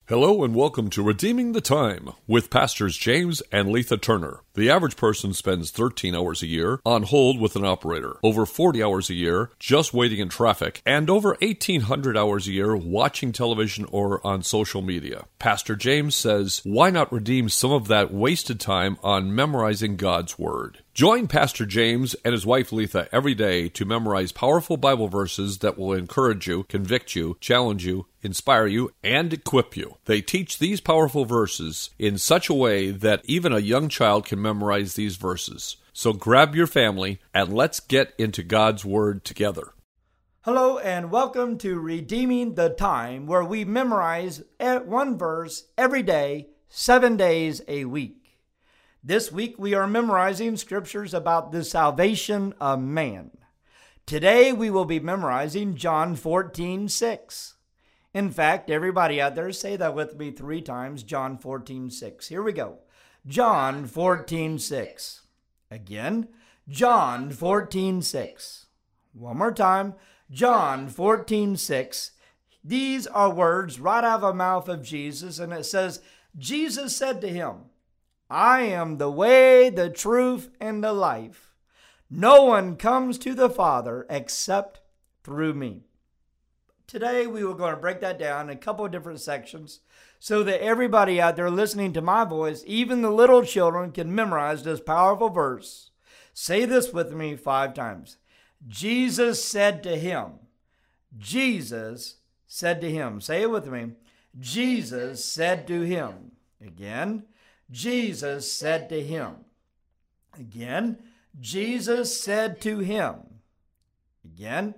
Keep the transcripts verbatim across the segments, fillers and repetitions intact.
Hello and welcome to Redeeming the Time with Pastors James and Letha Turner. The average person spends thirteen hours a year on hold with an operator, over forty hours a year just waiting in traffic, and over eighteen hundred hours a year watching television or on social media. Pastor James says, why not redeem some of that wasted time on memorizing God's Word? Join Pastor James and his wife Letha every day to memorize powerful Bible verses that will encourage you, convict you, challenge you, inspire you, and equip you. They teach these powerful verses in such a way that even a young child can memorize these verses. So grab your family and let's get into God's Word together. Hello and welcome to Redeeming the Time, where we memorize one verse every day, seven days a week. This week we are memorizing scriptures about the salvation of man. Today we will be memorizing John fourteen six. In fact, everybody out there, say that with me three times, John fourteen six. Here we go. John fourteen six. Again, John fourteen six. One more time, John fourteen six. These are words right out of the mouth of Jesus, and it says, Jesus said to him, I am the way, the truth, and the life. No one comes to the Father except through me. Today, we were going to break that down in a couple of different sections so that everybody out there listening to my voice, even the little children, can memorize this powerful verse. Say this with me five times. Jesus said to him. Jesus said to him. Say it with me. Jesus said to him. Again. Jesus said to him. Again, Jesus said to him. Again,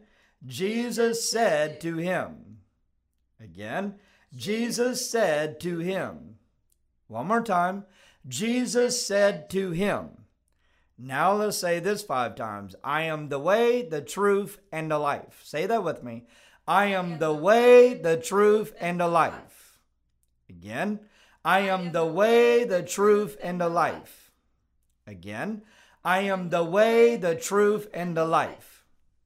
Jesus said to him. Again, Jesus said to him. One more time, Jesus said to him. Now let's say this five times. I am the way, the truth, and the life. Say that with me. I am the way, the truth, and the life. Again, I am the way, the truth, and the life. Again, I am the way, the truth, and the life.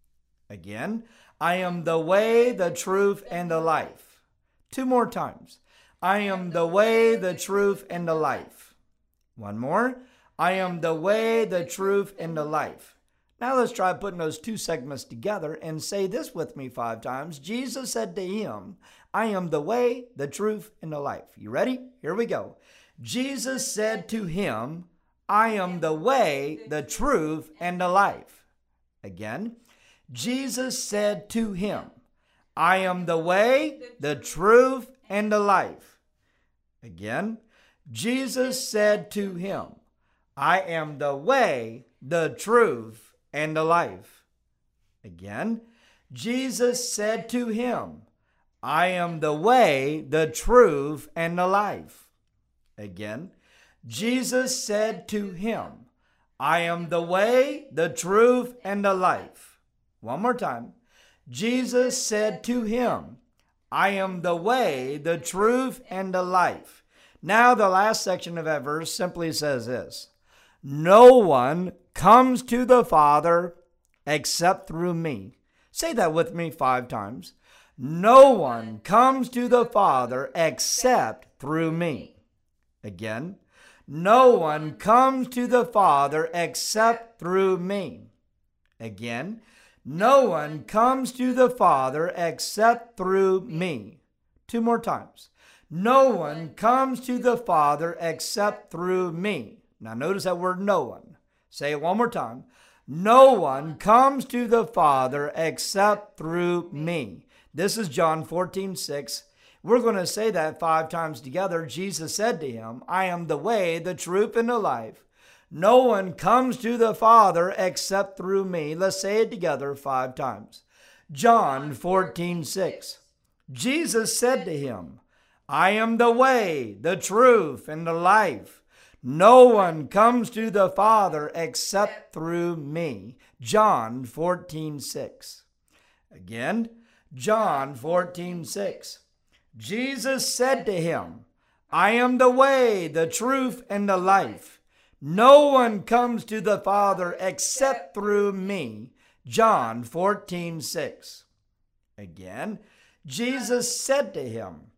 Again, I am the way, the truth, and the life. Two more times. I am the way, the truth, and the life. One more. I am the way, the truth, and the life. Now let's try putting those two segments together and say this with me five times. Jesus said to him, I am the way, the truth, and the life. You ready? Here we go. Jesus said to him, I am the way, the truth, and the life. Again, Jesus said to him, I am the way, the truth, and the life. Again, Jesus said to him, I am the way, the truth, and the life. Again, Jesus said to him, I am the way, the truth, and the life. Again, Jesus said to him, I am the way, the truth, and the life. One more time. Jesus said to him, I am the way, the truth, and the life. Now the last section of that verse simply says this. No one comes to the Father except through me. Say that with me five times. No one comes to the Father except through me. Again, no one comes to the Father except through me. Again, no one comes to the Father except through me. Two more times. No one comes to the Father except through me. Now notice that word no one. Say it one more time. No one comes to the Father except through me. This is John fourteen six. We're going to say that five times together. Jesus said to him, I am the way, the truth, and the life. No one comes to the Father except through me. Let's say it together five times. John fourteen six. Jesus said to him, I am the way, the truth, and the life. No one comes to the Father except through me. John fourteen six. Again, John fourteen six. Jesus said to him, I am the way, the truth, and the life. No one comes to the Father except through me. John fourteen six. Again, Jesus said to him,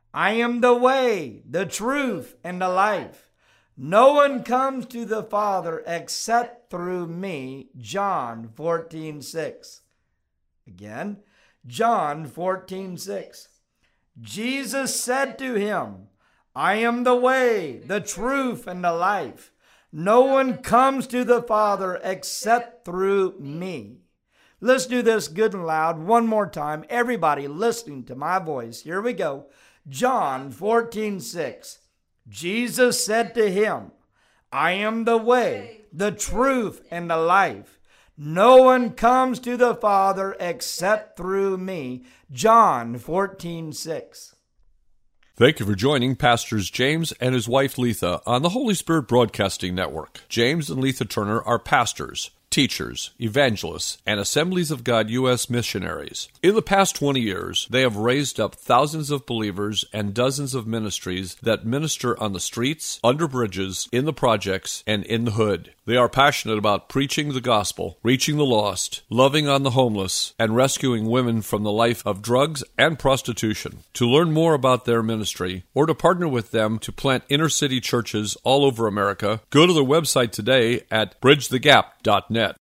I am the way, the truth, and the life. No one comes to the Father except through me. John fourteen six. Again, John fourteen six. Jesus said to him, I am the way, the truth, and the life. No one comes to the Father except through me. Let's do this good and loud one more time. Everybody listening to my voice. Here we go. John fourteen six. Jesus said to him, I am the way, the truth, and the life. No one comes to the Father except through me. John fourteen six. Thank you for joining Pastors James and his wife Letha on the Holy Spirit Broadcasting Network. James and Letha Turner are pastors, teachers, evangelists, and Assemblies of God U S missionaries. In the past twenty years, they have raised up thousands of believers and dozens of ministries that minister on the streets, under bridges, in the projects, and in the hood. They are passionate about preaching the gospel, reaching the lost, loving on the homeless, and rescuing women from the life of drugs and prostitution. To learn more about their ministry, or to partner with them to plant inner city churches all over America, go to their website today at bridge the gap dot net.